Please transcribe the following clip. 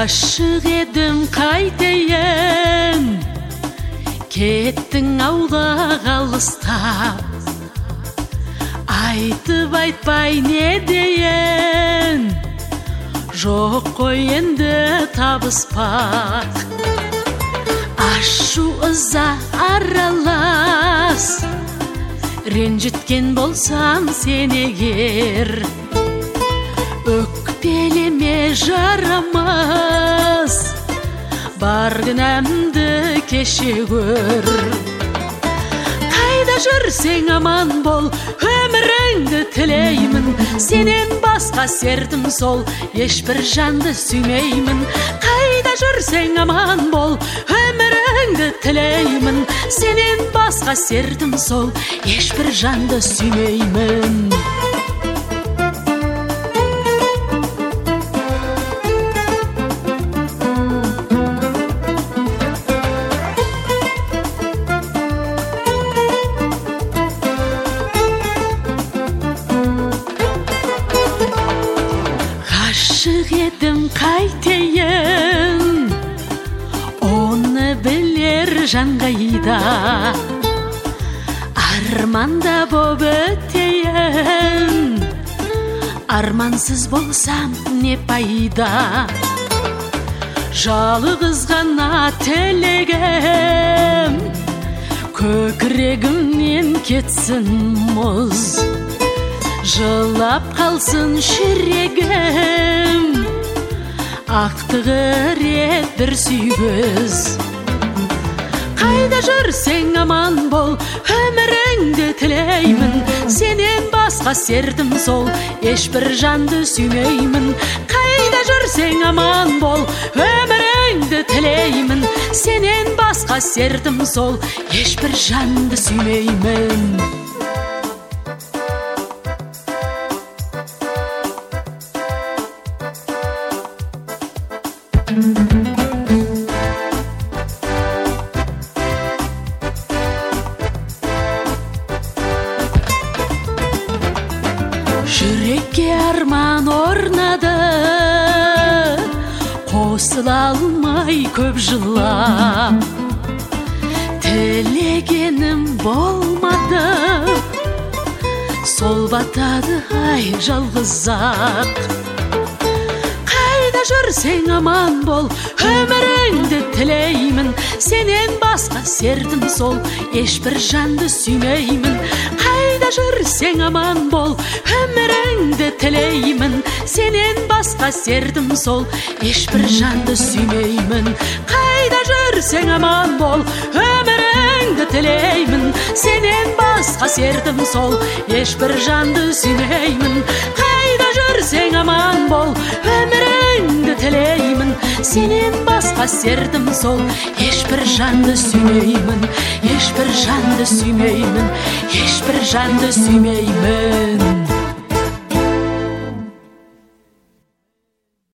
Ғашық едім қайтейін, кеттің ауға қалыстап. Айтып айтпай не дейін, жоқ қой енді табыспақ. Ашу ыза аралас, ренжіткен болсам сен егер, өкпелеме жарамас, бар күнәмді кеше көр. Қайда жүрсең аман бол, өміріңді тілеймін, сенен басқа сертім сол, ешбір жанды сүймеймін. Қайда жүрсең аман бол, өміріңді тілеймін, сенен басқа сертім сол, ешбір жанды сүймеймін. Ғашық едім қайтейін, оны білер жан қайда. Арманда боп өтейін, армансыз болсам не пайда. Жалғыз ғана тілегім, көкірегімнен кетсін мұз, жылап қалсын жүрегім, ақтығыр бір сүйгіз. Қайда жүрсең аман бол, өміріңді тілеймін, сенен басқа сертім сол, ешбір жанды сүймеймін. Қайда жүрсең аман бол, өміріңді тілеймін, сенен басқа сертім сол, ешбір жанды сүймеймін. Жүрекке арман орнады, қосыла алмай көп жылап. Тілегенім болмады, сол батады ай жалғыз-ақ. Қайда жүрсең аман бол, өміріңді тілеймін, сенен басқа сертім сол, ешбір жанды сүймеймін. Қайда жүрсең аман бол, өміріңді тілеймін, сенен басқа сертім сол, ешбір жанды сүймеймін. Қайда жүрсең аман бол, өміріңді тілеймін, сенен басқа сертім сол, ешбір жанды сүймеймін. Қайда жүрсең аман бол, өміріңді тілеймін, сенен басқа сертім сол, ешбір жанды сүймеймін, ешбір жанды сүймеймін, ешбір жанды сүймеймін.